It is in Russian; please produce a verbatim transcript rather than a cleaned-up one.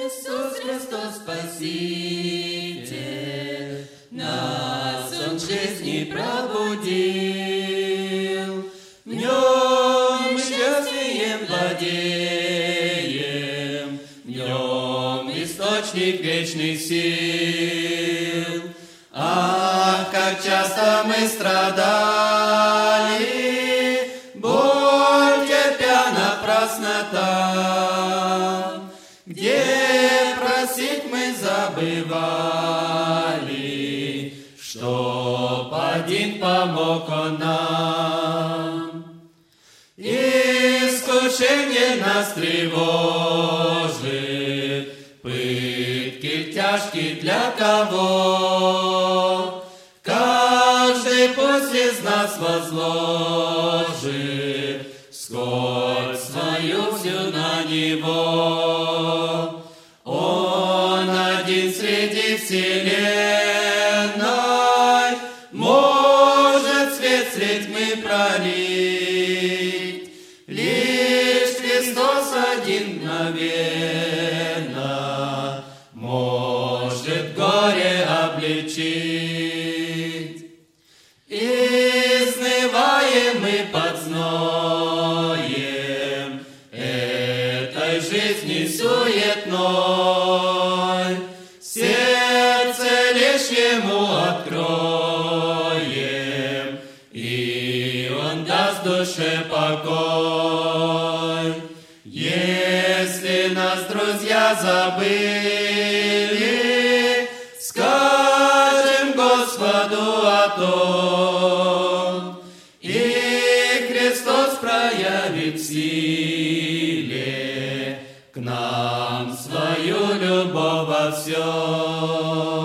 Иисус Христос Спаситель, нас Он жизни пробудил, в Нем мы счастьем владеем, в Нем источник вечных сил. Ах, как часто мы страдали, боль терпя напрасно там, где просить мы забывали, чтоб один помог Он нам. Искушение нас тревожит, пытки тяжкие для кого? Каждый пусть из нас возложит скорбь свою всю на Него. Он один среди вселенной может свет средь тьмы пролить. Лишь Христос один мгновенно может горе облегчить. Изнываем мы под зноем этой жизни суетной, сердце лишь Ему откроем, и Он даст душе покой. Если нас друзья забыли, скажем Господу о том, и Христос проявит в силе к нам свою любовь во всем.